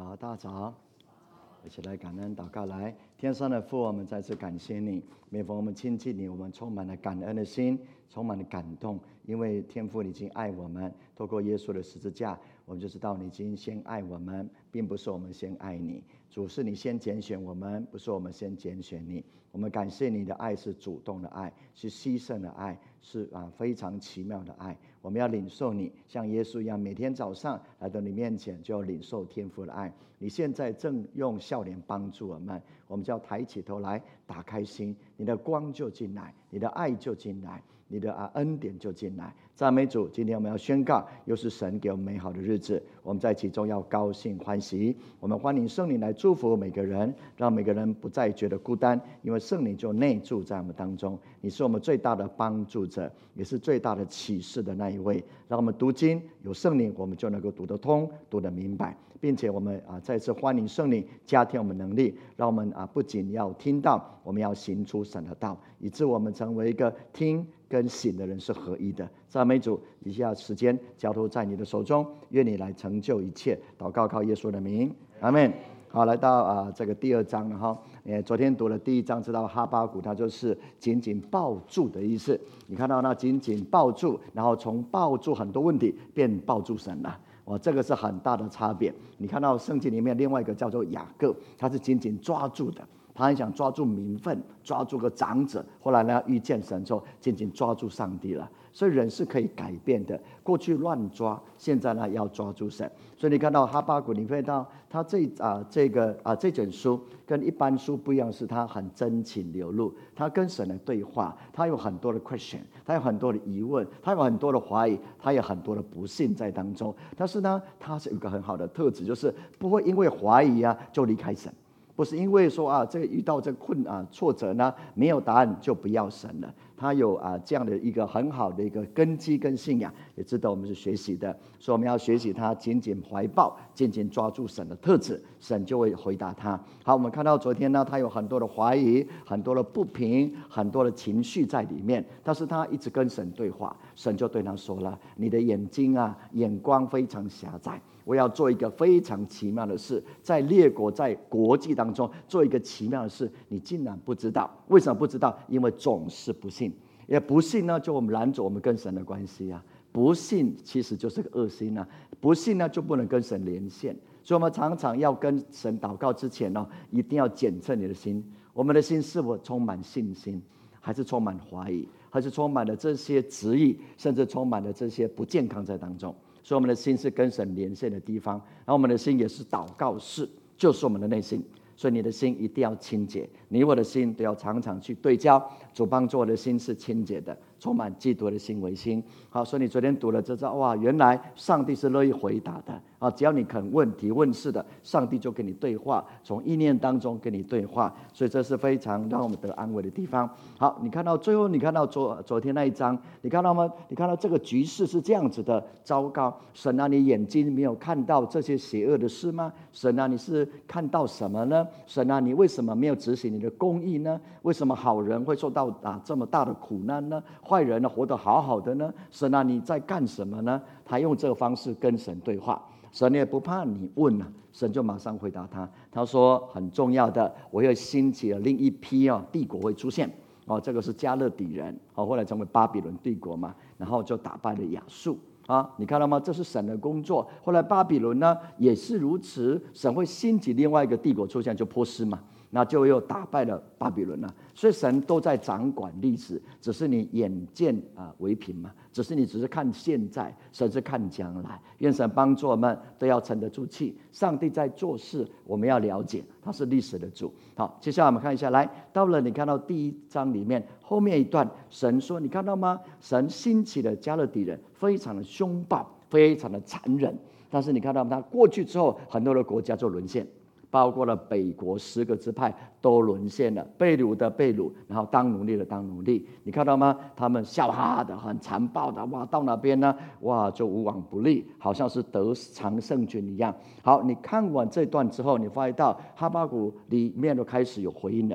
好，大家早，一起来感恩祷告。来，天上的父，我们再次感谢你，每逢我们亲近你，我们充满了感恩的心，充满了感动，因为天父你已经爱我们，透过耶稣的十字架，我们就知道你已经先爱我们，并不是我们先爱你。主，是你先拣选我们，不是我们先拣选你。我们感谢你的爱是主动的爱，是牺牲的爱，是非常奇妙的爱。我们要领受你，像耶稣一样，每天早上来到你面前，就要领受天父的爱。你现在正用笑脸帮助我们，我们就要抬起头来，打开心，你的光就进来，你的爱就进来，你的恩典就进来。赞美主！今天我们要宣告，又是神给我们美好的日子，我们在其中要高兴欢喜。我们欢迎圣灵来祝福每个人，让每个人不再觉得孤单，因为圣灵就内住在我们当中。你是我们最大的帮助者，也是最大的启示的那一位。让我们读经有圣灵，我们就能够读得通，读得明白，并且我们再次欢迎圣灵加添我们能力，让我们不仅要听到，我们要行出神的道，以致我们成为一个听跟行的人是合一的。赞美主！以下时间交托在你的手中，愿你来成就一切。祷告靠耶稣的名，阿们。好，来到这个第二章了哈。昨天读了第一章，知道哈巴谷它就是紧紧抱住的意思。你看到那紧紧抱住，然后从抱住很多问题变抱住神了。这个是很大的差别。你看到圣经里面另外一个叫做雅各，他是紧紧抓住的。他很想抓住名分，抓住个长者，后来呢遇见神之后，紧紧抓住上帝了。所以人是可以改变的，过去乱抓，现在呢要抓住神。所以你看到哈巴谷，你会到他这卷书跟一般书不一样，是他很真情流露，他跟神的对话，他有很多的 question， 他有很多的疑问，他有很多的怀疑，他有很多的不信在当中。但是呢，他是有一个很好的特质，就是不会因为怀疑就离开神。不是因为说这个遇到这个挫折呢，没有答案就不要神了。他有这样的一个很好的一个根基跟信仰，也值得我们是学习的。所以我们要学习他紧紧怀抱、紧紧抓住神的特质，神就会回答他。好，我们看到昨天呢，他有很多的怀疑、很多的不平、很多的情绪在里面，但是他一直跟神对话，神就对他说了：“你的眼睛眼光非常狭窄。我要做一个非常奇妙的事，在列国、在国际当中做一个奇妙的事，你竟然不知道。为什么不知道？因为总是不信，也不信呢，就我们拦阻我们跟神的关系不信其实就是个恶心不信呢就不能跟神连线。所以我们常常要跟神祷告之前一定要检测你的心，我们的心是否充满信心，还是充满怀疑，还是充满了这些质疑，甚至充满了这些不健康在当中。所以我们的心是跟神连线的地方，然后我们的心也是祷告室，就是我们的内心。所以你的心一定要清洁，你我的心都要常常去对焦。主帮助我的心是清洁的，充满基督的心为心。好，所以你昨天读了这招，哇，原来上帝是乐意回答的只要你肯问提问是的，上帝就跟你对话，从意念当中跟你对话。所以这是非常让我们得安慰的地方。好，你看到最后，你看到昨天那一章，你看到吗？你看到这个局势是这样子的糟糕。神你眼睛没有看到这些邪恶的事吗？神你是看到什么呢？神你为什么没有执行你的公义呢？为什么好人会受到这么大的苦难呢？坏人活得好好的呢？神你在干什么呢？他用这个方式跟神对话。神也不怕你问神就马上回答他。他说很重要的，我又兴起了另一批帝国会出现这个是加勒底人后来成为巴比伦帝国嘛，然后就打败了亚述你看到吗？这是神的工作。后来巴比伦呢也是如此，神会兴起另外一个帝国出现，就波斯嘛，那就又打败了巴比伦了。所以神都在掌管历史，只是你眼见为凭嘛，只是看现在，神是看将来。愿神帮助我们都要沉得住气。上帝在做事，我们要了解他是历史的主。好，接下来我们看一下，来到了你看到第一章里面后面一段，神说你看到吗？神兴起的加勒底人非常的凶暴，非常的残忍。但是你看到他过去之后，很多的国家就沦陷，包括了北国10个支派都沦陷了，被掳的被掳，然后当奴隶的当奴隶。你看到吗？他们笑哈哈的，很残暴的，哇，到哪边呢？哇，就无往不利，好像是得常胜军一样。好，你看完这段之后，你发现到哈巴谷里面都开始有回应了。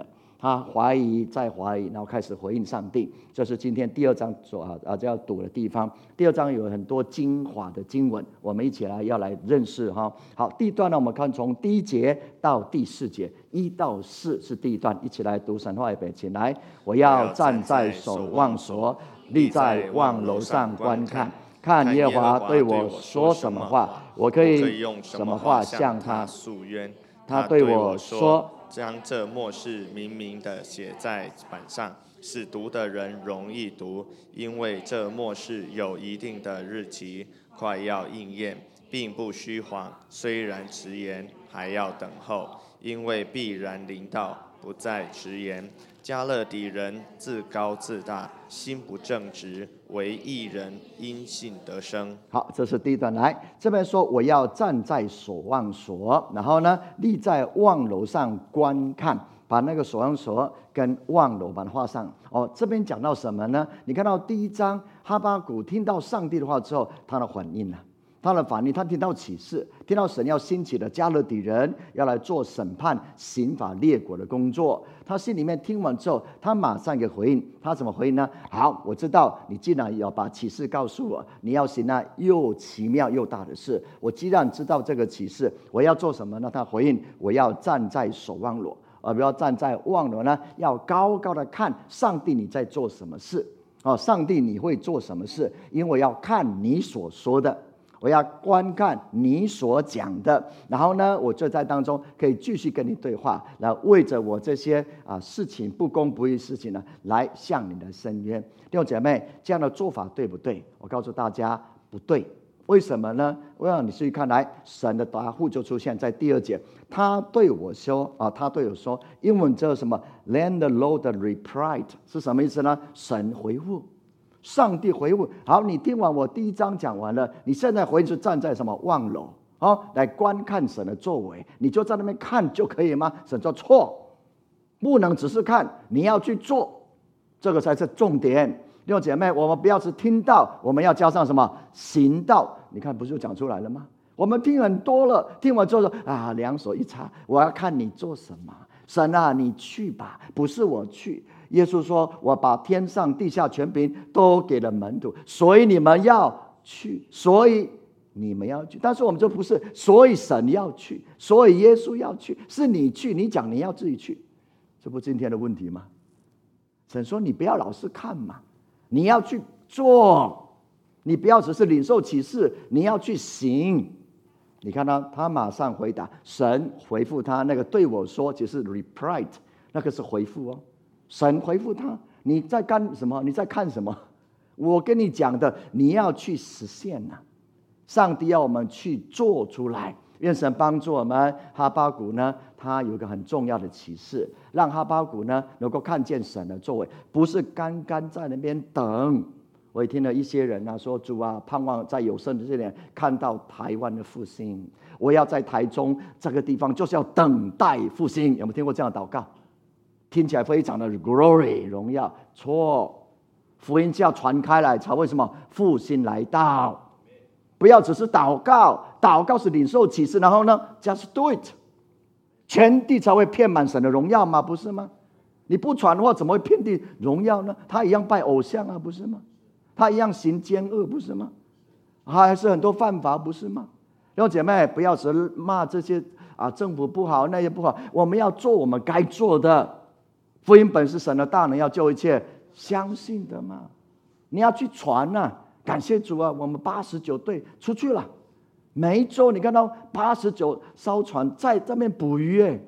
他怀疑再怀疑，然后开始回应上帝。这是今天第2章就要读的地方。第2章有很多精华的经文，我们一起要来认识哈。好，第一段呢，我们看从第1节到第4节，1到4是第一段，一起来读神话预备起来。我要站在守望所，立在望楼上观看，看耶和华对我说什么话，我可以用什么话向他诉冤。 他对我说， 将这默示明明的写在板上，使读的人容易读，因为这默示有一定的日期，快要应验，并不虚谎。虽然迟延，还要等候，因为必然临到，不再迟延。迦勒底人自高自大，心不正直，为义人因信得生。 好，这是第一段。来这边说，我要站在守望所，然后呢，立在望楼上观看，把那个守望所跟望楼把它画上。这边讲到什么呢？你看到第1章，哈巴谷听到上帝的话之后，他的反应呢？他听到启示，听到神要兴起的迦勒底人要来做审判、刑罚列国的工作。他心里面听完之后，他马上一个回应。他怎么回应呢？好，我知道你既然要把启示告诉我，你要行那又奇妙又大的事。我既然知道这个启示，我要做什么呢？他回应：我要站在守望楼，而不要站在望楼呢，要高高的看上帝你在做什么事。上帝你会做什么事？因为我要看你所说的。我要观看你所讲的，然后呢，我就在当中可以继续跟你对话，来为着我这些事情不公不义事情呢，来向你的申冤。弟兄姐妹，这样的做法对不对？我告诉大家不对。为什么呢？我让你注意看来，神的答复就出现在第2节。他对我说英文叫什么 ？Then the Lord replied 是什么意思呢？神回复。上帝回复。好，你听完我第1章讲完了，你现在回去站在什么望楼来观看神的作为，你就在那边看就可以吗？神说错，不能只是看，你要去做，这个才是重点。弟兄姐妹，我们不要只听到，我们要加上什么行道。你看不是就讲出来了吗？我们听很多了，听完之后说两手一插，我要看你做什么。神啊，你去吧，不是我去。耶稣说，我把天上地下权柄都给了门徒，所以你们要去，所以你们要去。但是我们就不是，所以神要去，所以耶稣要去，是你去，你讲你要自己去，这不今天的问题吗？神说你不要老是看嘛，你要去做，你不要只是领受启示，你要去行。你看到他马上回答，神回复他那个对我说，其实 reply 那个是回复神回复他，你在干什么？你在看什么？我跟你讲的，你要去实现上帝要我们去做出来。愿神帮助我们。哈巴谷呢，他有一个很重要的启示，让哈巴谷呢能够看见神的作为，不是刚刚在那边等。我也听了一些人说，主啊，盼望在有生的这年看到台湾的复兴。我要在台中这个地方，就是要等待复兴。有没有听过这样的祷告？听起来非常的 glory 荣耀。错，福音就要传开来，才会什么复兴来到。不要只是祷告，祷告是领受启示，然后呢 just do it， 全地才会遍满神的荣耀吗？不是吗？你不传的话，怎么会遍地荣耀呢？他一样拜偶像不是吗？他一样行奸恶，不是吗？还是很多犯法，不是吗？弟兄姐妹，不要只骂这些政府不好，那些不好，我们要做我们该做的。福音本是神的大能，要救一切相信的嘛。你要去传感谢主我们89队出去了，每一周你看到89艘船在这边捕鱼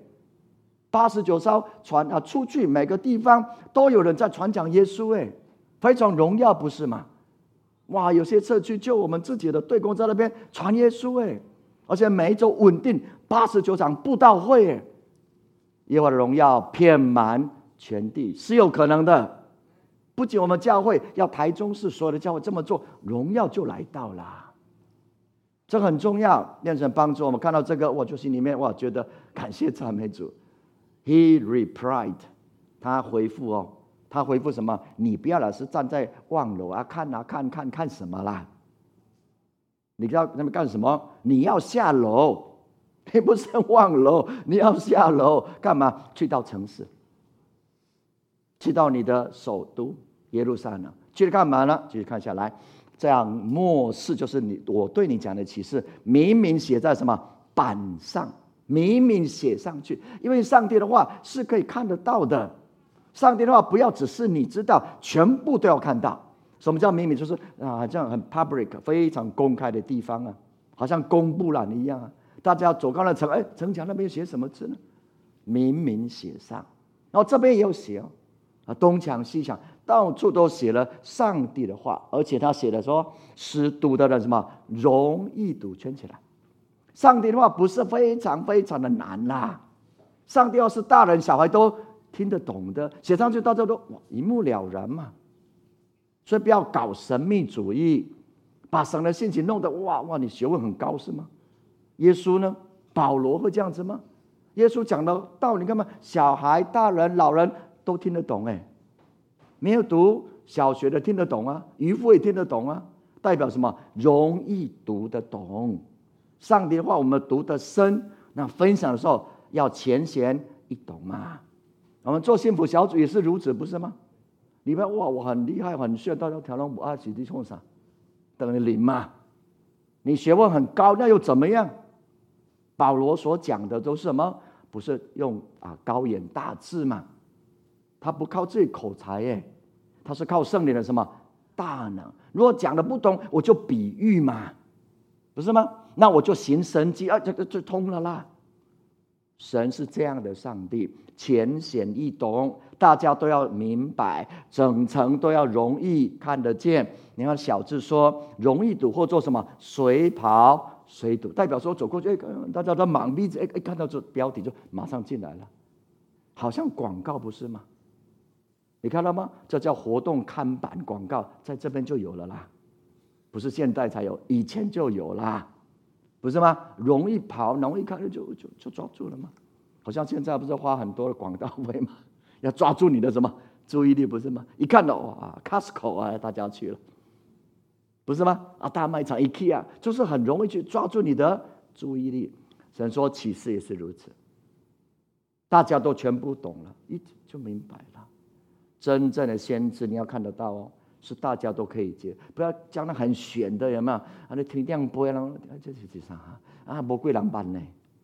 89艘船出去，每个地方都有人在传讲耶稣非常荣耀，不是吗？哇，有些社区就我们自己的队工在那边传耶稣而且每一周稳定89场布道会耶和华的荣耀遍满全地，是有可能的。不仅我们教会，要台中市所有的教会这么做，荣耀就来到了。这很重要，愿神帮助我们。看到这个，我就心里面觉得感谢赞美主。He replied， 他回复他回复什么？你不要老是站在望楼看什么啦？你要那么干什么？你要下楼，你不是望楼，你要下楼干嘛？去到城市。 去到你的首都耶路撒冷，去干嘛呢？继续看下来，这样末世就是我对你讲的启示，明明写在什么板上，明明写上去，因为上帝的话是可以看得到的。上帝的话不要只是你知道，全部都要看到。什么叫明明？就是好像很 public 非常公开的地方啊，好像公布栏一样啊。大家走到了城墙那边写什么字呢？明明写上。然后这边也有写东墙西墙到处都写了上帝的话，而且他写的说使读的人什么容易读，圈起来。上帝的话不是非常非常的难啦，上帝要是大人小孩都听得懂的，写上去大家都一目了然嘛。所以不要搞神秘主义，把神的性情弄得哇你学问很高是吗？耶稣呢？保罗会这样子吗？耶稣讲的道理，你看嘛，小孩、大人、老人都听得懂没有读小学的听得懂啊，渔夫也听得懂啊，代表什么？容易读得懂。上帝的话我们读得深，那分享的时候要浅显易懂嘛。我们做幸福小组也是如此，不是吗？你们我很厉害很炫，大家调动不二起地冲啥，等于零嘛。你学问很高，那又怎么样？保罗所讲的都是什么？不是用高言大志嘛？他不靠自己口才他是靠圣灵的什么大能？如果讲的不懂，我就比喻嘛，不是吗？那我就行神迹这个就通了啦。神是这样的上帝，浅显易懂，大家都要明白，整层都要容易看得见。你看小字说容易读，或做什么随跑随读，代表说走过去大家都忙逼着看到这标题就马上进来了，好像广告不是吗？你看到吗？这叫活动看板广告，在这边就有了啦，不是现在才有，以前就有啦，不是吗？容易跑，容易看就抓住了吗？好像现在不是花很多的广告费吗？要抓住你的什么注意力，不是吗？一看到Costco 大家去了，不是吗？大卖场 IKEA 就是很容易去抓住你的注意力。神说启示也是如此，大家都全部懂了，就明白了。真正的先知你要看得到是大家都可以接，不要讲得很玄的，有没有？你听亮播这是啥没贵人办呢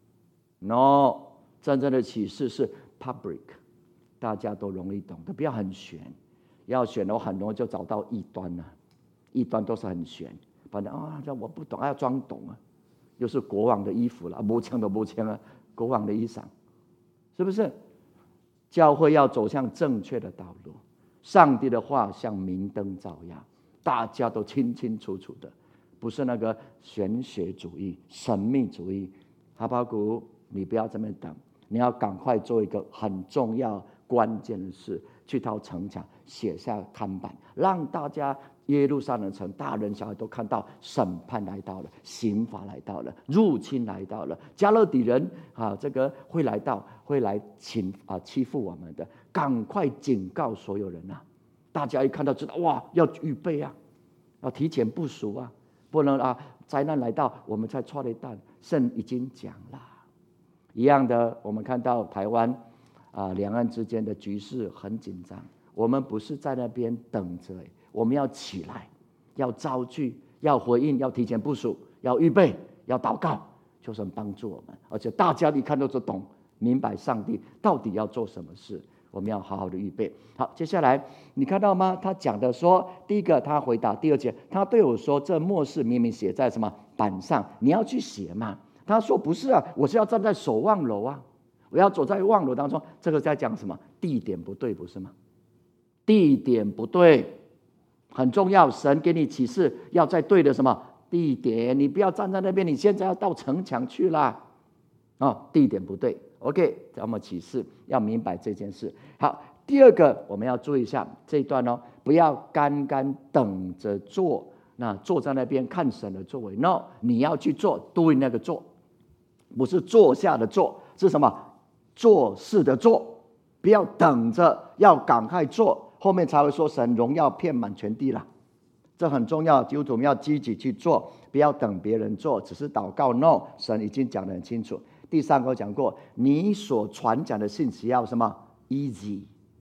？No， 真正的启示是 public， 大家都容易懂的，不要很玄。要玄的话，很容易就找到异端了。异端都是很玄，反正这我不懂，要装懂又是国王的衣服了，没枪都没枪国王的衣裳，是不是？教会要走向正确的道路，上帝的话像明灯照耀，大家都清清楚楚的，不是那个玄学主义、神秘主义。哈巴谷，你不要这么等，你要赶快做一个很重要、关键的事，去到城墙写下看板，让大家耶路撒冷城大人小孩都看到审判来到了，刑罚来到了，入侵来到了，加勒底人这个会来欺负我们的，赶快警告所有人大家一看到知道要预备要提前部署不能灾难来到我们才抓了一弹。圣已经讲了一样的，我们看到台湾两岸之间的局势很紧张，我们不是在那边等着我们要起来，要招聚，要回应，要提前部署，要预备，要祷告，求神帮助我们。而且大家一看都懂，明白上帝到底要做什么事，我们要好好的预备。好，接下来你看到吗？他讲的说，第一个他回答，第二节他对我说，这末世明明写在什么板上，你要去写嘛？他说不是我是要站在守望楼我要走在望楼当中。这个在讲什么？地点不对，不是吗？地点不对很重要，神给你启示要在对的什么地点，你不要站在那边，你现在要到城墙去啦地点不对。 OK， 咱们启示要明白这件事。好，第二个我们要注意一下这一段不要干干等着做，那坐在那边看神的作为。 No， 你要去做，对那个做，不是坐下的做，是什么？做事的做，不要等着，要赶快做，后面才会说神荣耀遍满全地了。这很重要，基督徒我们要积极去做，不要等别人做，只是祷告。 No， 神已经讲得很清楚。第三个我讲过，你所传讲的信息要什么 easy，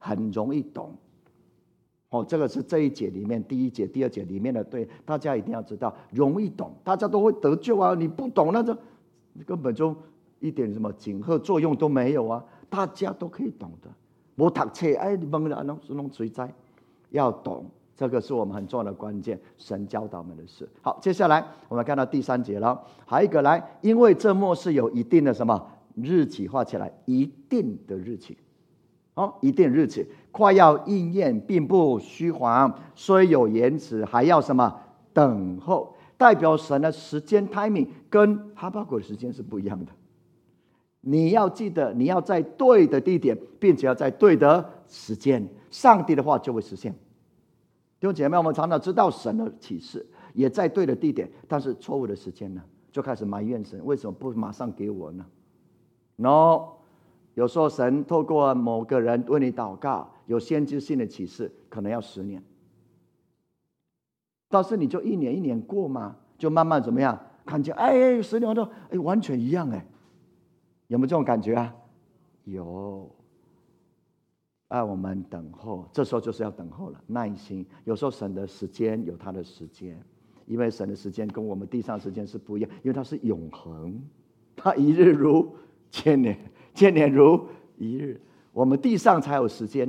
很容易懂。这个是这一节里面第一节、第二节里面的，对大家一定要知道，容易懂，大家都会得救啊。你不懂，那就根本就一点什么警贺作用都没有啊。大家都可以懂的。没读册，你懵了，弄谁在？要懂，这个是我们很重要的关键，神教导我们的事。好，接下来我们看到第3节了，还有一个来，因为这末世有一定的什么日期，画起来，一定的日期。一定日期快要应验，并不虚晃，虽有延迟，还要什么等候，代表神的时间 timing 跟哈巴谷的时间是不一样的。你要记得，你要在对的地点，并且要在对的时间，上帝的话就会实现。弟兄姐妹，我们常常知道神的启示，也在对的地点，但是错误的时间呢，就开始埋怨神，为什么不马上给我呢？ No， 有时候神透过某个人为你祷告，有先知性的启示，可能要10年，但是你就一年一年过嘛，就慢慢怎么样？看见10年后完全一样有没有这种感觉啊？有。我们等候，这时候就是要等候了，耐心。有时候神的时间有他的时间，因为神的时间跟我们地上时间是不一样，因为它是永恒，它一日如千年，千年如一日。我们地上才有时间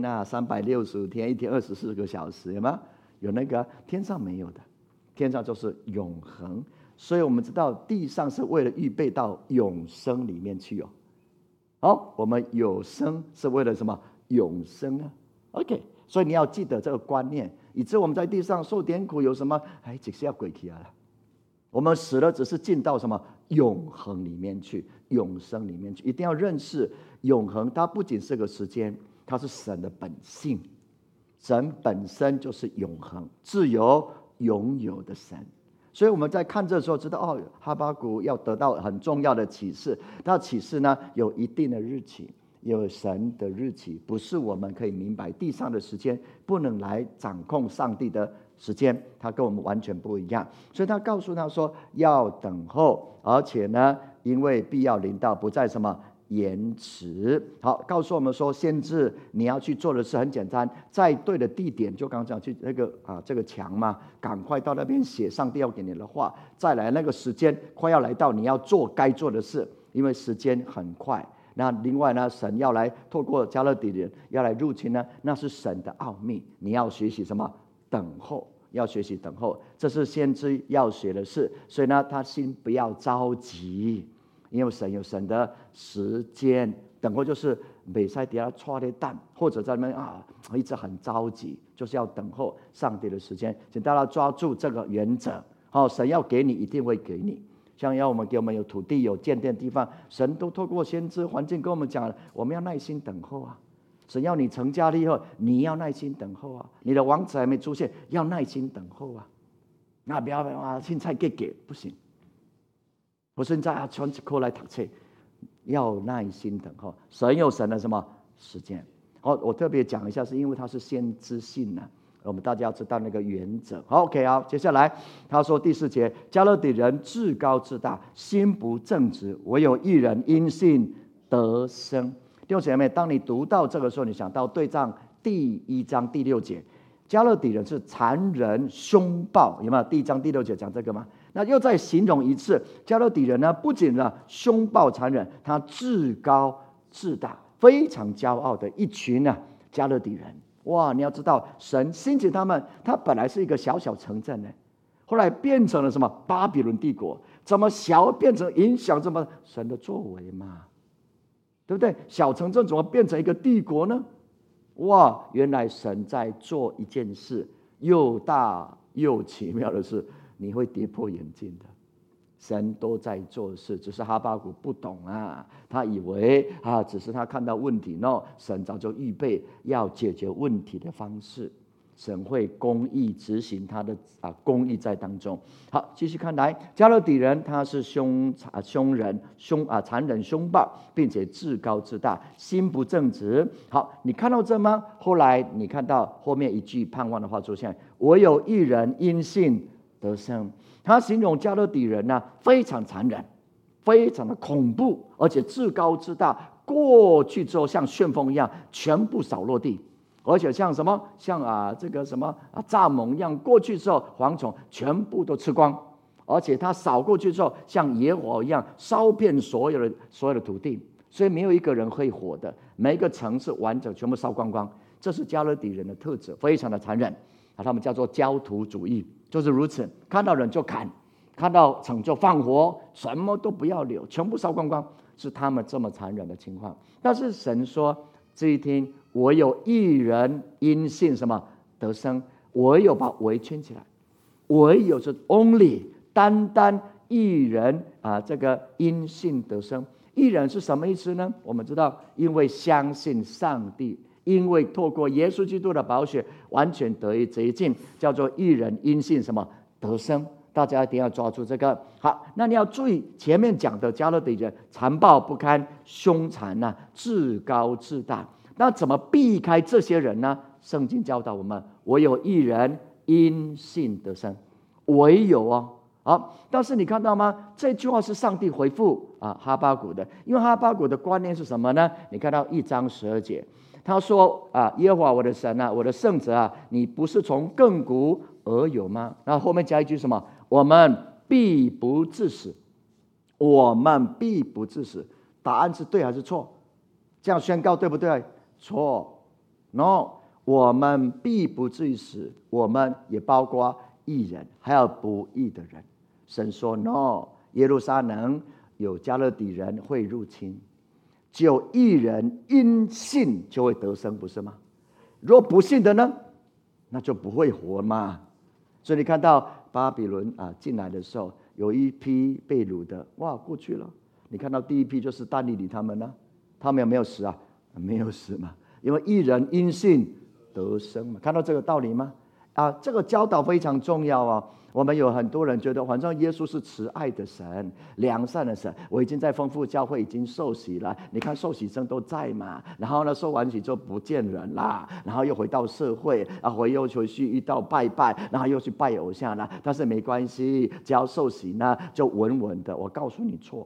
365天，一天24个小时，有吗？有那个天上没有的，天上就是永恒。所以我们知道地上是为了预备到永生里面去好，我们有生是为了什么？永生啊 ，OK， 所以你要记得这个观念，以致我们在地上受点苦有什么？只是要归去了。我们死了，只是进到什么永恒里面去，永生里面去。一定要认识永恒，它不仅是个时间，它是神的本性。神本身就是永恒、自由、永有的神。所以我们在看这时候知道，哈巴谷要得到很重要的启示。那启示呢，有一定的日期。有神的日期，不是我们可以明白。地上的时间不能来掌控上帝的时间，它跟我们完全不一样。所以他告诉他说要等候，而且呢，因为必要临到，不再什么延迟。好，告诉我们说，先知你要去做的事很简单，在对的地点，就刚讲去那个这个墙嘛，赶快到那边写上帝要给你的话，再来那个时间快要来到，你要做该做的事，因为时间很快。那另外呢，神要来透过加勒底人要来入侵呢，那是神的奥秘。你要学习什么？等候，要学习等候，这是先知要学的事。所以呢，他心不要着急，因为神有神的时间。等候就是美塞底下戳的蛋，或者在那边一直很着急，就是要等候上帝的时间。请大家抓住这个原则。神要给你，一定会给你。像要给我们有土地有建殿的地方，神都透过先知环境跟我们讲了，我们要耐心等候神要你成家立业，你要耐心等候你的王子还没出现，要耐心等候那不要现在给不行。我现在传一课来读册，要耐心等候。神有神的什么时间？我特别讲一下，是因为他是先知性我们大家要知道那个原则。OK， 好，接下来他说第4节，加勒底人自高自大，心不正直，唯有一人因信得生。弟兄姐妹，当你读到这个时候，你想到对仗第1章第6节，加勒底人是残忍凶暴，有没有？第1章第6节讲这个吗？那又再形容一次，加勒底人呢，不仅凶暴残忍，他自高自大，非常骄傲的一群加勒底人。哇！你要知道，神兴起他们，他本来是一个小小城镇后来变成了什么？巴比伦帝国。怎么小变成影响这么神的作为嘛？对不对？小城镇怎么变成一个帝国呢？哇！原来神在做一件事，又大又奇妙的事，你会跌破眼镜的。神都在做事，只是哈巴谷不懂他以为只是他看到问题神早就预备要解决问题的方式，神会公义执行他的公义在当中。好，继续看来，加勒底人他是残忍凶暴，并且自高自大，心不正直。好，你看到这吗？后来你看到后面一句盼望的话出现，唯有一人因信得生。他形容加勒底人非常残忍，非常的恐怖，而且自高自大，过去之后像旋风一样全部扫落地。 而且像什么，像这个什么蚱蜢一样过去之后，蝗虫全部都吃光，而且它扫过去之后，像野火一样烧遍所有的土地，所以没有一个人可以活的，每一个城市完整全部烧光光。这是加勒底人的特质，非常的残忍啊，他们叫做焦土主义，就是如此，看到人就砍，看到城就放火，什么都不要留，全部烧光光，是他们这么残忍的情况。但是神说，这一天我有一人因信什么得生，我有把围圈起来，我有是 only 单一人这个因信得生。一人是什么意思呢？我们知道，因为相信上帝，因为透过耶稣基督的宝血完全得以洁净，叫做一人因信什么得生。大家一定要抓住这个。好，那你要注意前面讲的加勒底人残暴不堪、凶残自高自大。那怎么避开这些人呢？圣经教导我们，我有一人因信得生，唯有好，但是你看到吗？这句话是上帝回复哈巴谷的，因为哈巴谷的观念是什么呢？你看到1章12节，他说耶和华我的神我的圣者你不是从亘古而有吗？然后后面加一句什么？我们必不致死，我们必不致死。答案是对还是错？这样宣告对不对？错。No， 我们必不至于死，我们也包括义人还有不义的人。神说 No， 耶路撒冷有加勒底人会入侵，只有义人因信就会得生，不是吗？如果不信的呢，那就不会活嘛。所以你看到巴比伦进来的时候，有一批被掳的，过去了。你看到第一批就是但以理他们呢，他们有没有死没有死嘛，因为义人因信得生嘛。看到这个道理吗？这个教导非常重要我们有很多人觉得，反正耶稣是慈爱的神、良善的神，我已经在丰富教会已经受洗了，你看受洗生都在嘛，然后呢受完洗就不见人啦，然后又回到社会，又回去遇到拜拜，然后又去拜偶像啦，但是没关系，只要受洗呢就稳稳的。我告诉你错，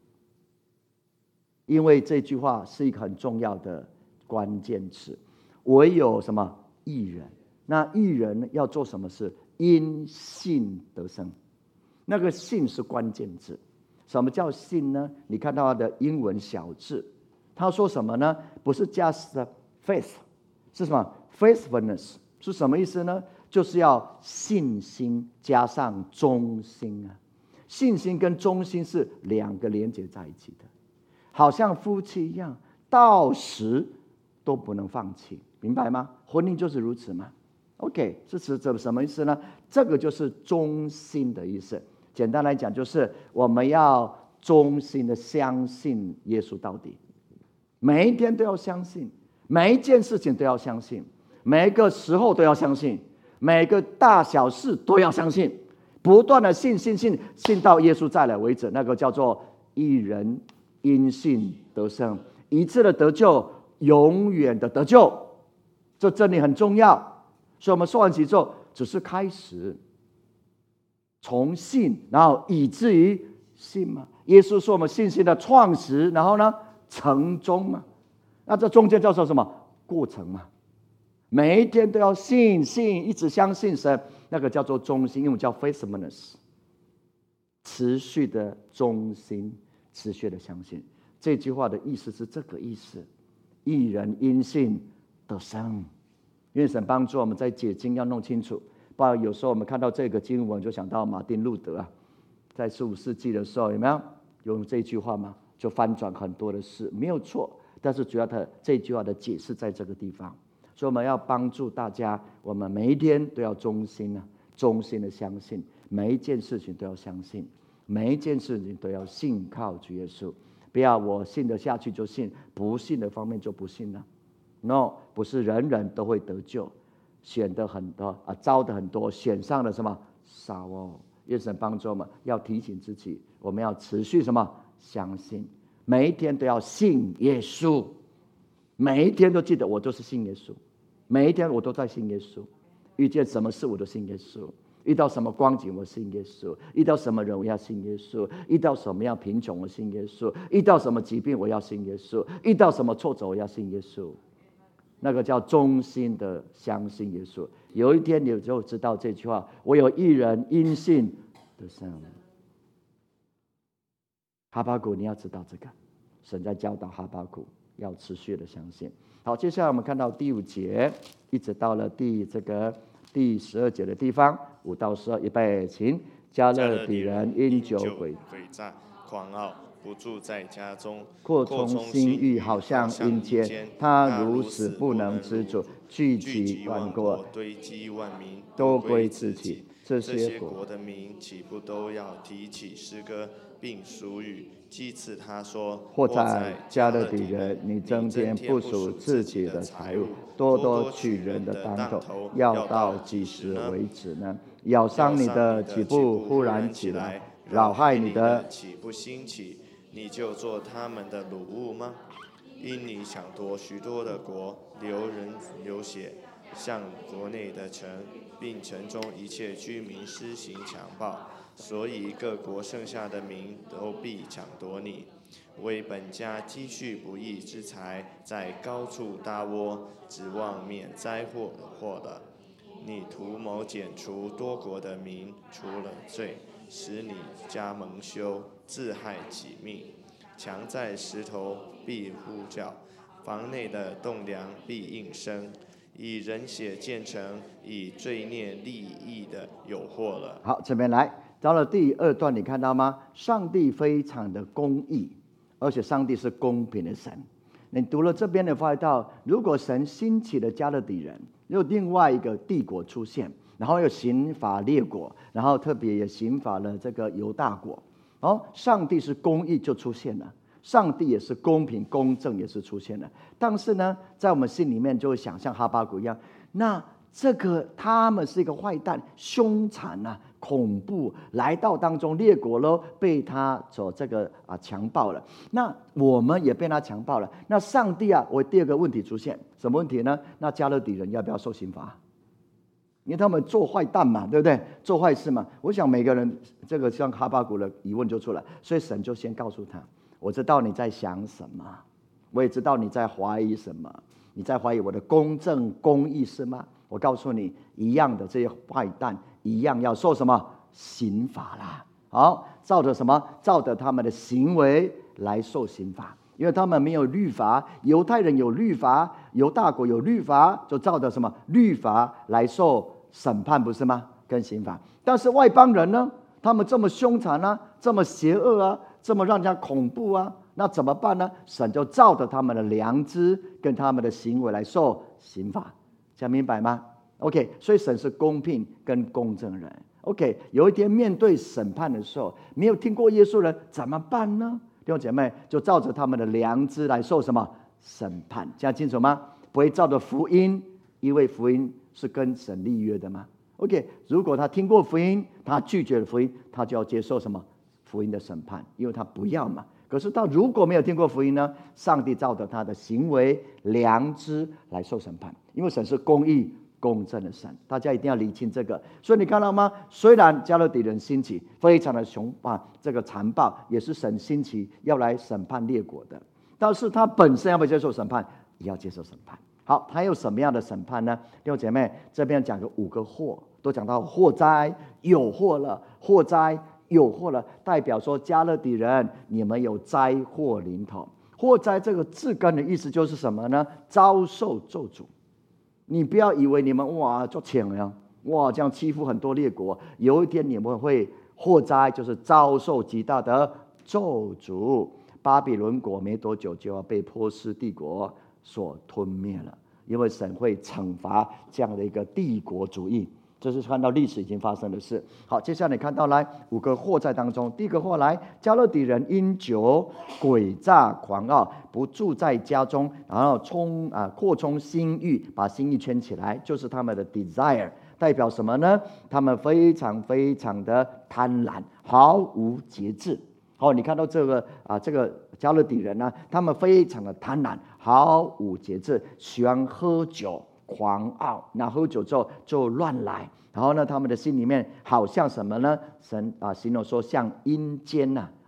因为这句话是一个很重要的关键词，唯有什么义人。那义人要做什么事？因信得生，那个信是关键字。什么叫信呢？你看到他的英文小字，他说什么呢？不是 just faith， 是什么 faithfulness？ 是什么意思呢？就是要信心加上忠心信心跟忠心是两个连接在一起的，好像夫妻一样，到死都不能放弃，明白吗？婚姻就是如此吗？OK， 是什么意思呢？这个就是忠心的意思。简单来讲，就是我们要忠心的相信耶稣到底，每一天都要相信，每一件事情都要相信，每一个时候都要相信，每个大小事都要相信，不断的信到耶稣再来为止。那个叫做一人因信得生，一次的得救，永远的得救。这真理很重要。所以我们受完洗之后只是开始，从信然后以至于信嘛。耶稣是我们信心的创始，然后呢成终嘛。那这中间叫做什么？过程嘛。每一天都要信，一直相信神，那个叫做忠心，因为叫 faithfulness， 持续的忠心，持续的相信。这句话的意思是这个意思，一人因信得生。愿神帮助我们在解经要弄清楚，不然有时候我们看到这个经文就想到马丁路德在15世纪的时候有没有用这句话吗？就翻转很多的事，没有错。但是主要的这句话的解释在这个地方，所以我们要帮助大家，我们每一天都要忠心的相信，每一件事情都要相信，每一件事情都要信靠主耶稣。不要我信得下去就信，不信的方面就不信了。No， 不是人人都会得救，选的很多招的很多，选上了什么少愿神帮助我们，要提醒自己，我们要持续什么相信，每一天都要信耶稣，每一天都记得我都是信耶稣，每一天我都在信耶稣，遇见什么事我都信耶稣，遇到什么光景我信耶稣，遇到什么人我要信耶稣，遇到什么样贫穷我信耶稣，遇到什么疾病我要信耶稣，遇到什么挫折我要信耶稣。 那个叫忠心的相信耶稣。有一天你就知道这句话：我有一人因信得生。哈巴谷，你要知道这个，神在教导哈巴谷要持续的相信。好，接下来我们看到第5节，一直到了第12节的地方，5到12，预备，请。迦勒底人因酒诡诈狂傲，不住在家中， 扩充心欲，好像阴间。他如此不能知足，聚集万国， 堆积万民， 都归自己。 这些国的民岂不都要提起诗歌，并俗语，讥刺他说： 或在迦勒底人，你增添不属自己的财物，多多取人的当头，要到几时为止呢？咬伤你的岂不忽然起来？扰害你的岂不兴起？你就做他们的掳物吗？因你抢夺许多的国，流人流血，向国内的城，并城中一切居民施行强暴，所以各国剩下的民都必抢夺你，为本家积蓄不义之财，在高处搭窝，指望免灾祸的。你图谋剪除多国的民，除了罪，使你家蒙羞，自害己命。墙在石头必呼叫，房内的栋梁必应声。以人血建成，以罪孽立意的有祸了。 好，这边来到了第2段，你看到吗？上帝非常的公义，而且上帝是公平的神。你读了这边的发现到，如果神兴起了迦勒底人，又另外一个帝国出现，然后又刑罚列国，然后特别也刑罚了这个犹大国。上帝是公义就出现了，上帝也是公平公正也是出现了。但是呢，在我们心里面就会想像哈巴谷一样，那这个他们是一个坏蛋、凶残啊、恐怖，来到当中，列国都被他所这个强暴了，那我们也被他强暴了。那上帝啊，我第2个问题出现，什么问题呢？那迦勒底人要不要受刑罚？因为他们做坏蛋嘛，对不对？做坏事嘛。我想每个人这个像哈巴谷的疑问就出来，所以神就先告诉他：我知道你在想什么，我也知道你在怀疑什么，你在怀疑我的公正公义是吗？我告诉你，一样的这些坏蛋一样要受什么刑罚啦？好，照着什么？照着他们的行为来受刑罚。因为他们没有律法，犹太人有律法，犹大国有律法，就照着什么律法来受审判，不是吗？跟刑罚。但是外邦人呢？他们这么凶残啊，这么邪恶啊，这么让人家恐怖啊，那怎么办呢？神就照着他们的良知跟他们的行为来受刑罚，这样明白吗 ？OK， 所以神是公平跟公正人。OK， 有一天面对审判的时候，没有听过耶稣人怎么办呢？弟兄姐妹，就照着他们的良知来受什么审判？这样清楚吗？不会照着福音，因为福音是跟神立约的嘛。OK， 如果他听过福音，他拒绝了福音，他就要接受什么福音的审判，因为他不要嘛。可是他如果没有听过福音呢？上帝照着他的行为良知来受审判，因为神是公义公正的神，大家一定要理清这个。所以你看到吗？虽然迦勒底人兴起非常的这个残暴，也是神兴起要来审判列国的，但是他本身要不要接受审判？也要接受审判。好，还有什么样的审判呢？弟兄姐妹，这边讲个5个祸，都讲到祸灾有祸了，祸灾有祸了，代表说迦勒底人你们有灾祸临头。祸灾这个字根的意思就是什么呢？遭受咒诅。你不要以为你们哇做强了，哇这样欺负很多列国，有一天你们会祸灾，就是遭受极大的咒诅。巴比伦国没多久就要被波斯帝国所吞灭了，因为神会惩罚这样的一个帝国主义，这是看到历史已经发生的事。好，接下来你看到来5个祸在当中，第1个祸来，迦勒底人因酒诡诈狂傲，不住在家中，然后扩充心欲，把心欲圈起来，就是他们的 desire， 代表什么呢？他们非常非常的贪婪，毫无节制。好，你看到这个迦勒底人呢，他们非常的贪婪，毫无节制，喜欢喝酒，狂傲。那喝酒之后就乱来，然后呢，他们的心里面好像什么呢？神形容说像阴间呐。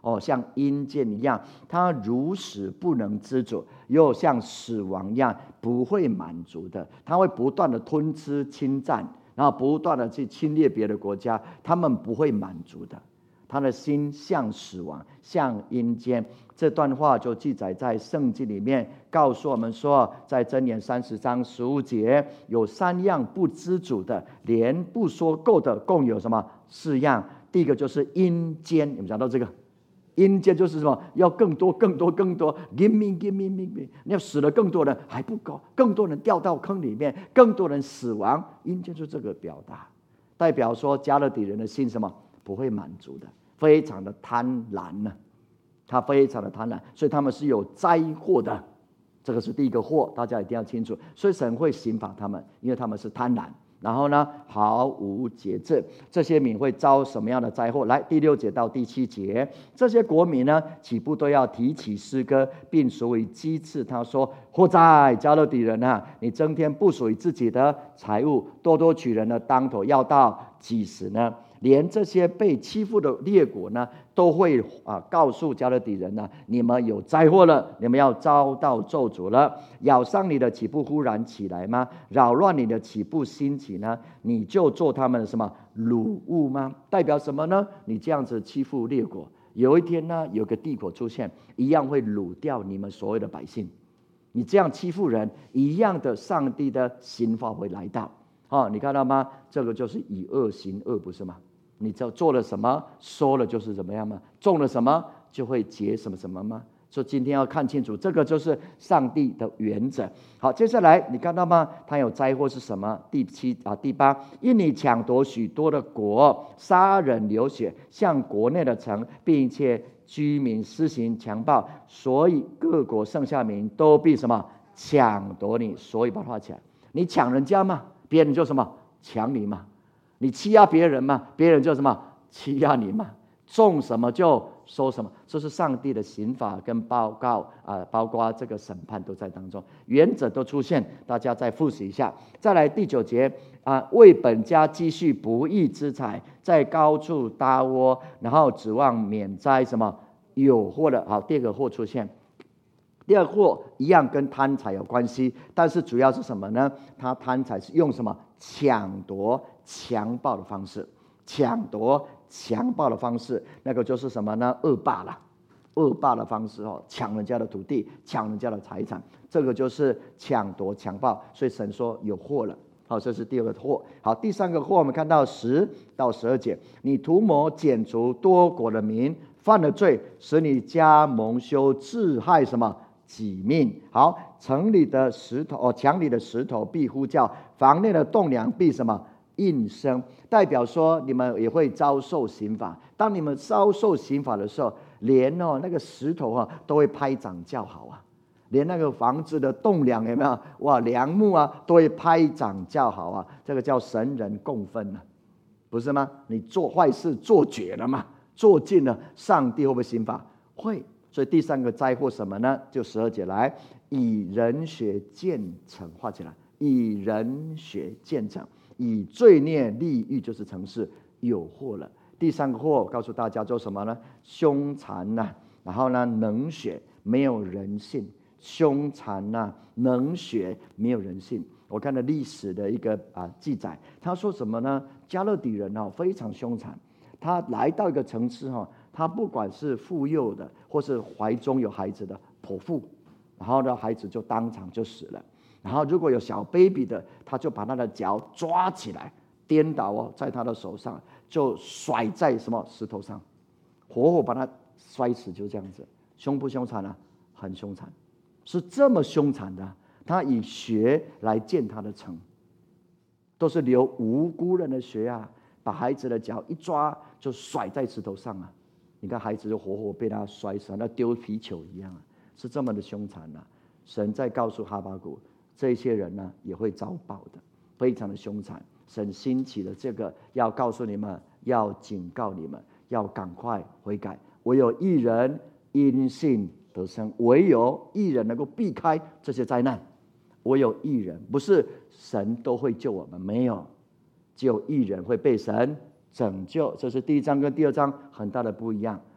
像阴间一样，他如死不能知足，又像死亡一样不会满足的，他会不断的吞吃侵占，然后不断的去侵略别的国家，他们不会满足的。他的心像死亡，像阴间。这段话就记载在圣经里面，告诉我们说，在箴言30章15节，有3样不知足的，连不说够的，共有什么4样？第一个就是阴间，你们讲到这个，阴间就是什么？要更多、更多、更多 ，give me, give me, give me。你要死了更多人还不够，更多人掉到坑里面，更多人死亡。阴间就这个表达，代表说加勒底人的心什么不会满足的。非常的贪婪呢，他非常的贪婪，所以他们是有灾祸的。这个是第一个祸，大家一定要清楚。所以神会刑罚他们，因为他们是贪婪。然后呢，毫无节制，这些民会遭什么样的灾祸？来，第6节到第7节，这些国民呢，起步都要提起诗歌，并属于讥刺他说：祸哉，加勒底人啊！你增添不属于自己的财物，多多取人的当头，要到几时呢？连这些被欺负的列国呢，都会告诉加勒底人呢，你们有灾祸了，你们要遭到咒诅了。咬伤你的岂不忽然起来吗？扰乱你的岂不兴起呢？你就做他们的什么掳物吗？代表什么呢？你这样子欺负列国，有一天呢，有个帝国出现，一样会掳掉你们所有的百姓。你这样欺负人，一样的上帝的刑罚会来到。你看到吗？这个就是以恶行恶，不是吗？你做了什么，说了就是怎么样吗？种了什么就会结什么什么吗？所以今天要看清楚，这个就是上帝的原则。好，接下来你看到吗？他有灾祸是什么？第8，因你抢夺许多的国，杀人流血，向国内的城，并且居民施行强暴，所以各国剩下民都必什么抢夺你。所以把它起来，你抢人家嘛，别人就什么抢你嘛。你欺压别人嘛，别人就什么欺压你嘛，种什么就收什么，这是上帝的刑法跟报告包括这个审判都在当中，原则都出现，大家再复习一下。再来第9节为本家积蓄不义之财，在高处搭窝，然后指望免灾什么有祸的。好，第2个祸出现。第2个祸一样跟贪财有关系，但是主要是什么呢？他贪财是用什么抢夺、强暴的方式，抢夺、强暴的方式，那个就是什么呢？恶霸了，恶霸的方式抢人家的土地，抢人家的财产，这个就是抢夺、强暴。所以神说有祸了。好，这是第2个祸。好，第3个祸，我们看到10到12节，你图谋剪除多国的民，犯了罪，使你家蒙羞，自害什么己命。好，城里的石头墙里的石头必呼叫，房内的栋梁必什么应声，代表说你们也会遭受刑罚。当你们遭受刑罚的时候，连那个石头都会拍掌叫好啊，连那个房子的栋梁有没有哇，梁木都会拍掌叫好啊，这个叫神人共愤啊，不是吗？你做坏事做绝了嘛，做尽了，上帝会不会刑罚？会。所以第3个灾祸什么呢？就12节来，以人血建城，画起来，以人血建城，以罪孽利欲，就是城市有祸了。第3个祸，我告诉大家做什么呢？凶残然后呢，冷血，没有人性，凶残冷血，没有人性。我看了历史的一个记载，他说什么呢？加勒底人非常凶残，他来到一个城市他不管是妇幼的，或是怀中有孩子的剖腹，然后呢，孩子就当场就死了。然后如果有小 baby 的，他就把他的脚抓起来，颠倒在他的手上，就甩在什么石头上，活活把他摔死，就这样子。凶不凶残很凶残，是这么凶残的。他以血来建他的城，都是流无辜人的血把孩子的脚一抓就甩在石头上你看孩子就活活被他摔死，那丢皮球一样是这么的凶残神在告诉哈巴谷，这些人也会遭报的，非常的凶残。神兴起了这个，要告诉你们，要警告你们，要赶快悔改。唯有义人因信得生，唯有义人能够避开这些灾难。唯有义人，不是神都会救我们，没有，只有义人会被神拯救。这是第1章跟第2章很大的不一样。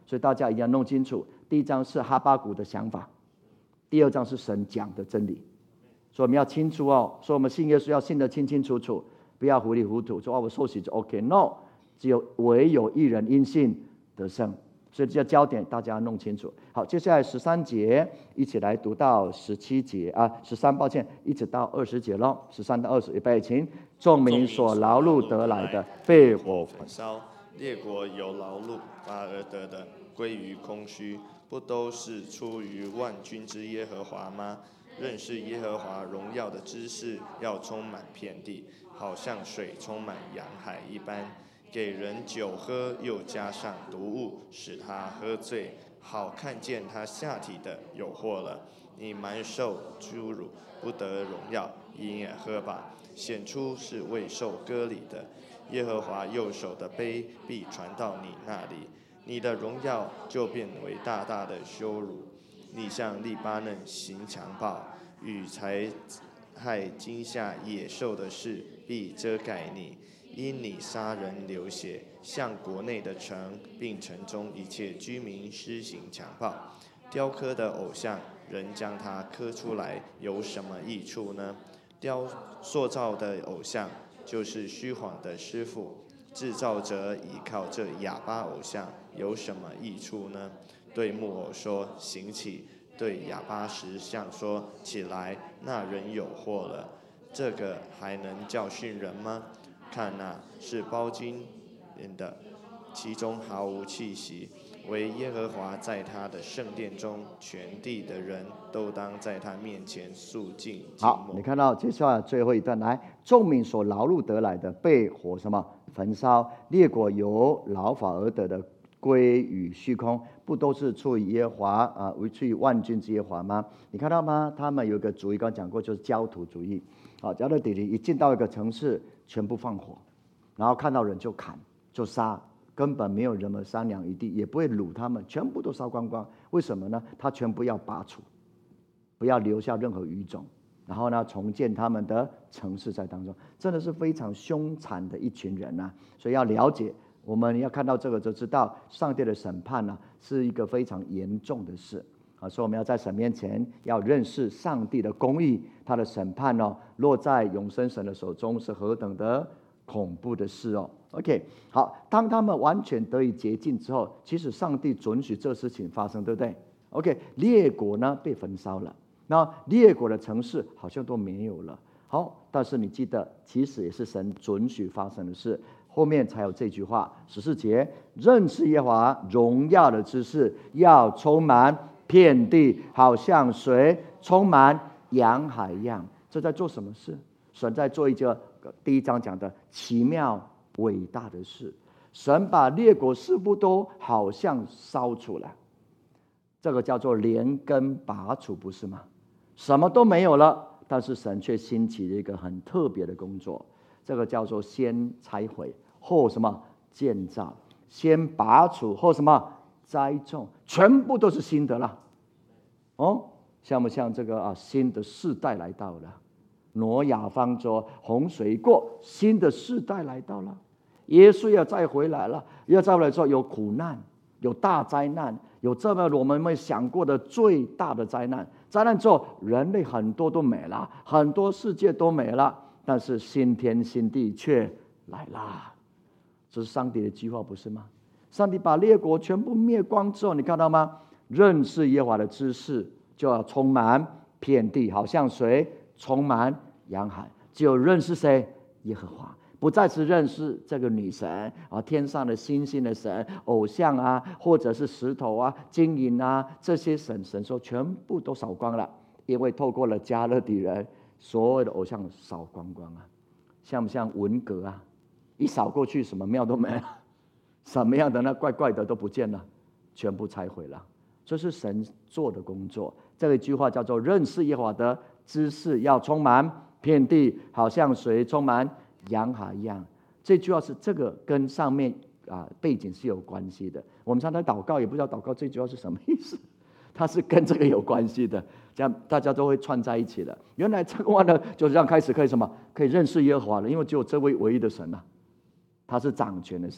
所以大家一定要弄清楚，第一章是哈巴谷的想法，第二章是神讲的真理。所以我们要清楚哦，所以我们信耶稣要信得清清楚楚，不要糊里糊涂说我受洗就 OK。No， 唯有一人因信得生。所以这焦点大家要弄清楚。好，接下来13节一起来读到17节13，抱歉，一直到20节咯，13到20，预备，请。众民所劳碌得来的，被火焚烧； 列国有劳碌发而得的，归于空虚。不都是出于万军之耶和华吗？认识耶和华荣耀的知识要充满遍地，好像水充满洋海一般。给人酒喝，又加上毒物，使他喝醉，好看见他下体的有祸了。你满受羞辱，不得荣耀，饮也喝吧，显出是未受割礼的。耶和华右手的杯必传到你那里，你的荣耀就变为大大的羞辱。你向利巴嫩行强暴，与财害惊吓野兽的事必遮盖你。因你杀人流血，向国内的城并城中一切居民施行强暴。雕刻的偶像，人将它刻出来，有什么益处呢？塑造的偶像就是虚谎的师傅，制造者倚靠这哑巴偶像，有什么益处呢？对木偶说行起，对哑巴石像说起来，那人有祸了。这个还能教训人吗？看哪，是包金的，其中毫无气息。唯耶和华在他的圣殿中，全地的人都当在他面前肃静静默。 好，你看到接下来最后一段，来，众民所劳碌得来的，被火什么焚烧；列国由劳法而得的，归于虚空。不都是出于耶和华出于万军之耶和华吗？你看到吗？他们有一个主义，刚讲过，就是焦土主义。好，焦土主义一进到一个城市，全部放火，然后看到人就砍就杀，根本没有人们商量余地，也不会掳他们，全部都烧光光。为什么呢？他全部要拔除，不要留下任何余种，然后呢，重建他们的城市在当中，真的是非常凶残的一群人啊！所以要了解，我们要看到这个就知道，上帝的审判呢是一个非常严重的事啊！所以我们要在神面前要认识上帝的公义，他的审判呢落在永生神的手中是何等的恐怖的事哦。OK， 好，当他们完全得以洁净之后，其实上帝准许这事情发生，对不对 ？OK， 列国呢被焚烧了。那列国的城市好像都没有了。好，但是你记得，其实也是神准许发生的事。后面才有这句话，14节，认识耶和华荣耀的知识要充满遍地，好像水充满洋海一样。这在做什么事？神在做一个第一章讲的奇妙伟大的事。神把列国四部都好像烧出来，这个叫做连根拔除，不是吗？什么都没有了，但是神却兴起了一个很特别的工作，这个叫做先拆毁后什么建造，先拔除后什么栽种，全部都是新的了。哦，像不像这个新的世代来到了？挪亚方舟，洪水过，新的世代来到了。耶稣要再回来了，要再回来之后有苦难，有大灾难，有这么我们没想过的最大的灾难。灾难之后，人类很多都没了，很多世界都没了，但是新天新地却来了。这是上帝的计划，不是吗？上帝把列国全部灭光之后，你看到吗？认识耶和华的知识就要充满遍地，好像水充满洋海。只有认识谁？耶和华，不再是认识这个女神天上的星星的神、偶像或者是石头金银这些神说全部都扫光了，因为透过了加勒底人，所有的偶像扫光光像不像文革一扫过去，什么庙都没了，什么样的那怪怪的都不见了，全部拆毁了。这是神做的工作。这一句话叫做认识耶和华的知识要充满遍地，好像水充满洋海一样。这句话是这个跟上面背景是有关系的。我们常常祷告也不知道祷告这句话是什么意思，它是跟这个有关系的，这样大家都会串在一起的。原来这个话呢，就是让开始可以什么？可以认识耶和华了，因为只有这位唯一的神他是掌权的神。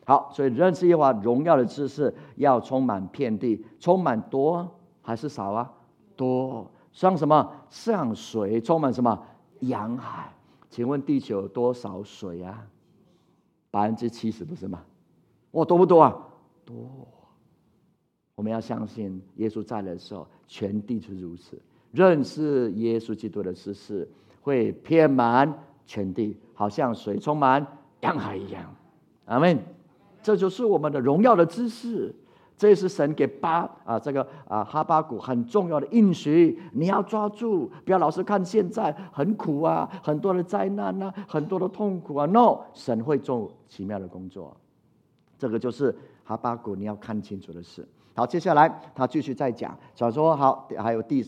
好，所以认识耶和华荣耀的知识要充满遍地，充满多还是少啊？多，像什么？像水充满什么？洋海。请问地球有多少水啊？70%不是吗？哇，多不多啊？多。我们要相信耶稣再来的时候，全地是如此。认识耶稣基督的知识会遍满全地，好像水充满洋海一样。阿们。这就是我们的荣耀的知识。这也是神给哈巴谷很重要的应许，你要抓住，不要老是看现在很苦啊，很多的灾难啊，很多的痛苦啊。No， 神会做奇妙的工作。这个就是哈巴谷你要看清楚的事。好，接下来他继续再讲，想说好，还有第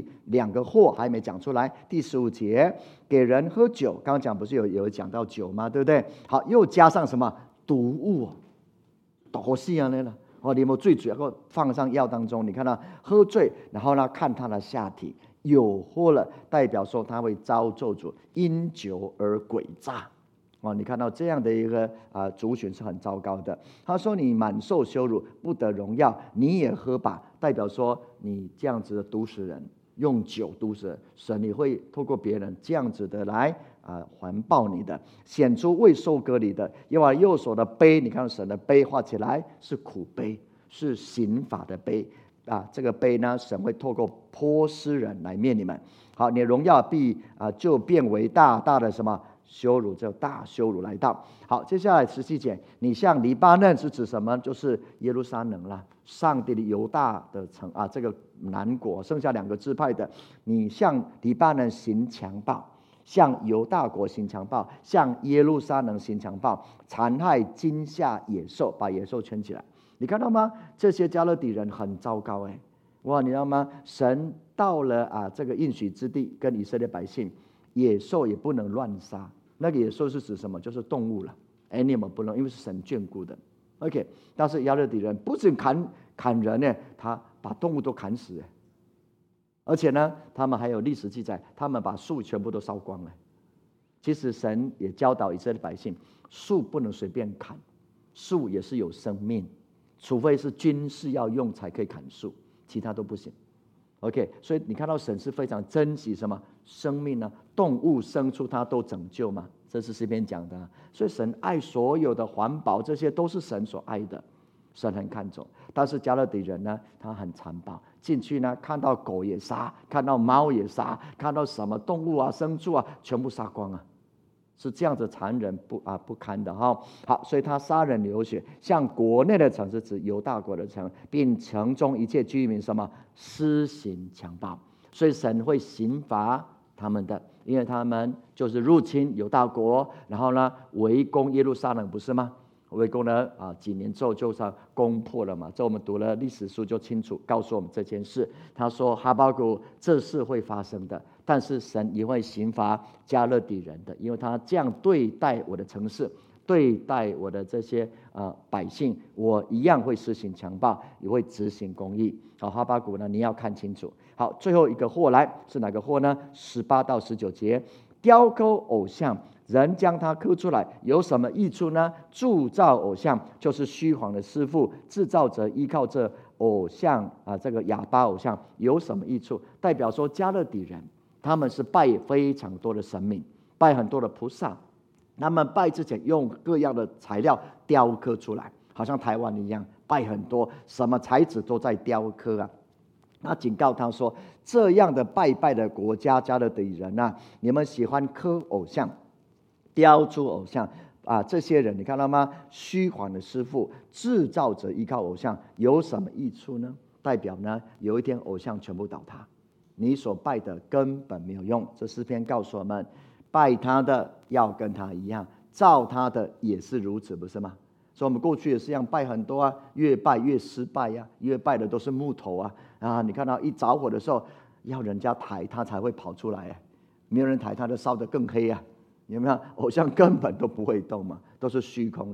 2个祸还没讲出来。第15节，给人喝酒，刚刚讲不是有讲到酒吗？对不对？好，又加上什么毒物？毒死啊！你有没有醉酒然后放上药当中？你看到喝醉，然后呢看他的下体，有祸了，代表说他会遭咒诅，因酒而诡诈。你看到这样的一个族群是很糟糕的。他说你满受羞辱，不得荣耀，你也喝吧，代表说你这样子的毒死人，用酒毒死人，神你会透过别人这样子的来环抱你的，显出未受割礼的。因为右手的杯，你看神的杯画起来是苦杯，是刑罚的杯这个杯呢，神会透过波斯人来灭你们。好，你的荣耀必就变为大大的什么羞辱，就大羞辱来到。好，接下来17节，你像黎巴嫩是指什么？就是耶路撒冷啦，上帝的犹大的城这个南国剩下2个支派的，你向黎巴嫩行强暴，向犹大国行强暴，向耶路撒冷行强暴，残害惊吓野兽，把野兽圈起来。你看到吗？这些加勒底人很糟糕哇，你知道吗？神到了这个应许之地，跟以色列百姓，野兽也不能乱杀。那个野兽是指什么？就是动物了 ，animal 不能，因为是神眷顾的。OK， 但是加勒底人不仅砍人呢，他把动物都砍死而且呢，他们还有历史记载，他们把树全部都烧光了。其实神也教导以色列百姓，树不能随便砍，树也是有生命，除非是军事要用才可以砍树，其他都不行。OK， 所以你看到神是非常珍惜什么生命呢？动物牲畜他都拯救嘛，这是诗篇讲的。所以神爱所有的环保，这些都是神所爱的，神很看重。但是加勒底人呢，他很残暴，进去呢看到狗也杀，看到猫也杀，看到什么动物牲畜全部杀光是这样子残忍不堪的好，所以他杀人流血，向国内的城是指犹大国的城，并城中一切居民什么施行强暴，所以神会刑罚他们的，因为他们就是入侵犹大国，然后呢围攻耶路撒冷，不是吗？围攻了几年之后就是攻破了嘛。这我们读了历史书就清楚告诉我们这件事。他说哈巴谷这事会发生的，但是神也会刑罚加勒底人的，因为他这样对待我的城市，对待我的这些百姓，我一样会施行强暴，也会执行公义。好，哈巴谷呢，你要看清楚。好，最后一个祸来是哪个祸呢？18到19节，雕刻偶像，人将它刻出来，有什么益处呢？铸造偶像就是虚谎的师傅，制造者依靠这偶像这个哑巴偶像有什么益处？代表说加勒底人他们是拜非常多的神明，拜很多的菩萨，他们拜之前用各样的材料雕刻出来，好像台湾一样，拜很多什么材质都在雕刻那警告他说，这样的拜的国家加勒底人你们喜欢刻偶像，雕出偶像这些人你看到吗？虚谎的师傅，制造者依靠偶像有什么益处呢？代表呢，有一天偶像全部倒塌，你所拜的根本没有用。这诗篇告诉我们，拜他的要跟他一样，造他的也是如此，不是吗？所以我们过去也是一样，拜很多越拜越失败越拜的都是木头你看到一着火的时候，要人家抬他才会跑出来没有人抬他就烧得更黑有没有？偶像根本都不会动嘛，都是虚空的。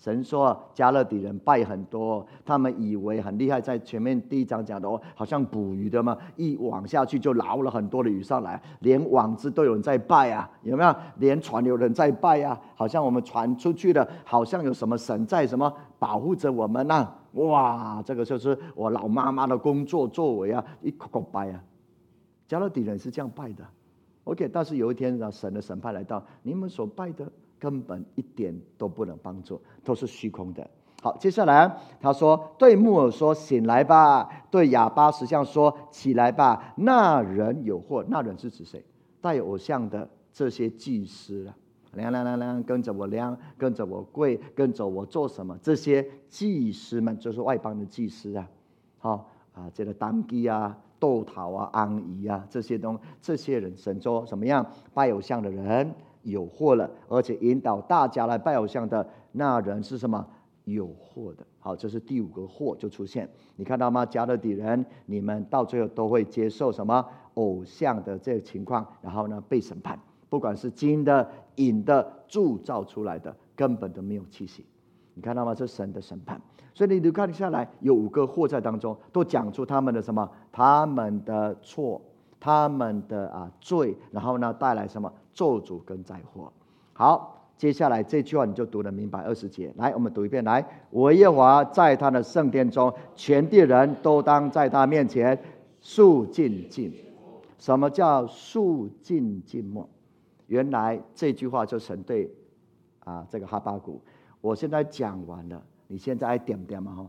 神说加勒底人拜很多，他们以为很厉害，在前面第1章讲的好像捕鱼的嘛，一网下去就捞了很多的鱼上来，连网子都有人在拜啊，有没有？连船有人在拜啊，好像我们船出去了，好像有什么神在什么保护着我们啊！哇，这个就是我老妈妈的工作作为啊，一口口拜啊。加勒底人是这样拜的。OK， 但是有一天神的审判来到，你们所拜的根本一点都不能帮助，都是虚空的。好，接下来他说，对木耳说醒来吧，对哑巴石像说起来吧。那人有祸，那人是指谁？带偶像的这些祭司啊，亮，跟着我亮，跟着我跪，跟着我做什么？这些祭司们就是外邦的祭司啊。好啊，这个当地啊、豆桃啊、安仪啊这些人，神说什么样？拜偶像的人有祸了，而且引导大家来拜偶像的那人是什么？有祸的。好，这是第5个祸就出现，你看到吗？加勒底人，你们到最后都会接受什么偶像的这个情况，然后呢被审判，不管是金的、银的、铸造出来的，根本都没有气息。你看到吗？这是神的审判。所以你看下来，有5个祸在当中，都讲出他们的什么？他们的错，他们的罪，然后呢带来什么咒诅跟灾祸。好，接下来这句话你就读得明白20节。来，我们读一遍。来，我耶和华在他的圣殿中，全地人都当在他面前肃静静。什么叫肃静静默？原来这句话就神对这个哈巴谷。我现在讲完了，你现在还点吗？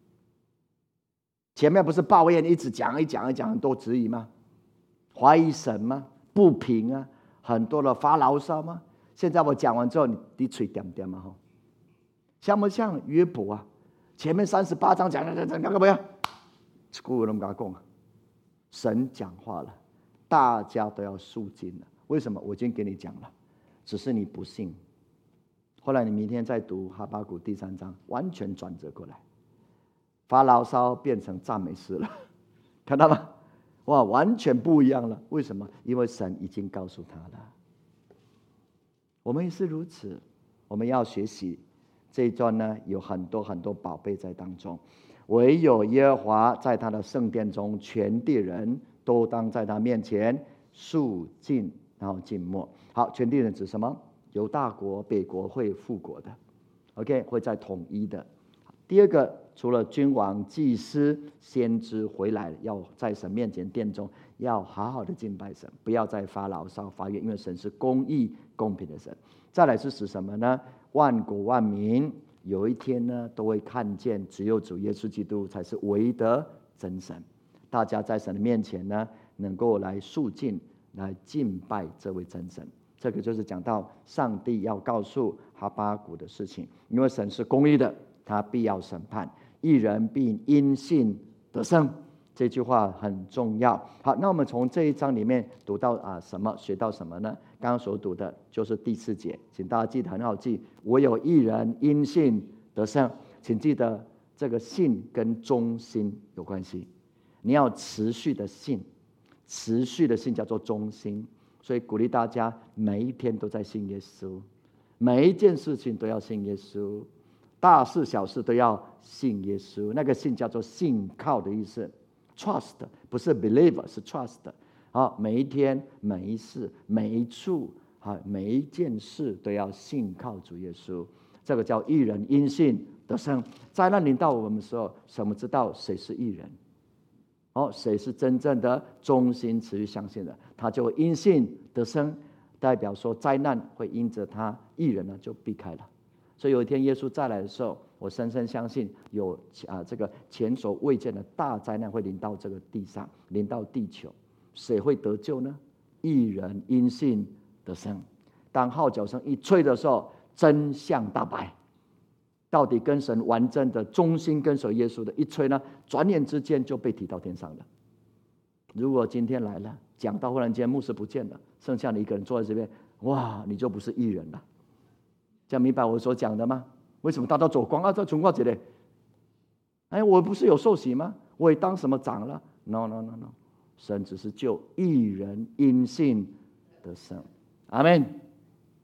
前面不是抱怨，一直讲很多质疑吗？怀疑神吗？不平啊，很多的发牢骚吗？现在我讲完之后，你嘴点吗？像不像约伯啊？前面38章讲个不要，古人都讲神讲话了，大家都要肃静了。为什么？我已经给你讲了，只是你不信。后来你明天再读哈巴谷第3章，完全转折过来，发牢骚变成赞美诗了，看到吗？哇，完全不一样了。为什么？因为神已经告诉他了。我们也是如此，我们要学习这一段呢，有很多很多宝贝在当中。唯有耶和华在他的圣殿中，全地人都当在他面前肃静，然后静默。好，全地人指什么？犹大国、北国会复国的 ，OK， 会再统一的。第2个，除了君王、祭司、先知回来，要在神面前殿中要好好的敬拜神，不要再发牢骚发怨，因为神是公义公平的神。再来是指什么呢？万国万民有一天呢，都会看见只有主耶稣基督才是唯一的真神。大家在神的面前呢，能够来肃静，来敬拜这位真神。这个就是讲到上帝要告诉哈巴谷的事情，因为神是公义的，他必要审判，义人必因信得生。这句话很重要。好，那我们从这一章里面读到什么？学到什么呢？刚刚所读的就是第4节，请大家记得很好记。我有义人因信得生，请记得这个信跟忠心有关系，你要持续的信，持续的信叫做忠心。所以鼓励大家每一天都在信耶稣，每一件事情都要信耶稣，大事小事都要信耶稣。那个信叫做信靠的意思 ，trust 不是 believe， 是 trust。好，每一天、每一事、每一处、每一件事都要信靠主耶稣。这个叫义人因信得生。灾难临到我们的时候，怎么知道谁是义人？谁是真正的忠心持续相信的，他就会因信得生，代表说灾难会因着他义人呢就避开了。所以有一天耶稣再来的时候，我深深相信有这个前所未见的大灾难会临到这个地上，临到地球。谁会得救呢？义人因信得生。当号角声一吹的时候，真相大白。到底跟神完整的忠心跟随耶稣的一吹呢，转眼之间就被提到天上了。如果今天来了，讲到忽然间牧师不见了，剩下你一个人坐在这边，哇，你就不是义人了。这样明白我所讲的吗？为什么大家走光这存挂这里？我不是有受洗吗？我也当什么长了 ？No， 神只是救义人因信得生。阿们。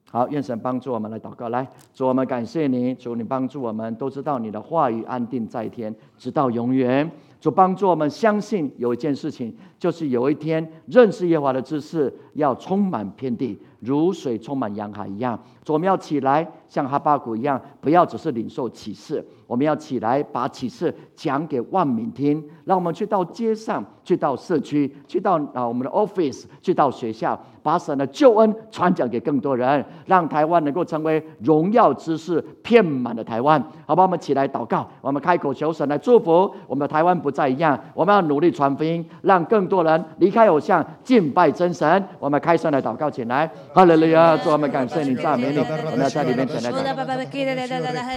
好，愿神帮助我们来祷告。来，主，我们感谢你，主，你帮助我们，都知道你的话语安定在天，直到永远。主，帮助我们相信有一件事情，就是有一天认识耶和华的知识要充满遍地，如水充满洋海一样。主，我们要起来，像哈巴谷一样，不要只是领受启示，我们要起来把启示讲给万民听。让我们去到街上，去到社区，去到我们的 office， 去到学校，把神的救恩传讲给更多人，让台湾能够成为荣耀之势遍满的台湾。好吧，我们起来祷告，我们开口求神来祝福我们的台湾不再一样。我们要努力传福音，让更多人离开偶像，敬拜真神。我们开声来祷告起来。哈利路亚！主，我们感谢你，赞美你，我们要在里面前来祷告。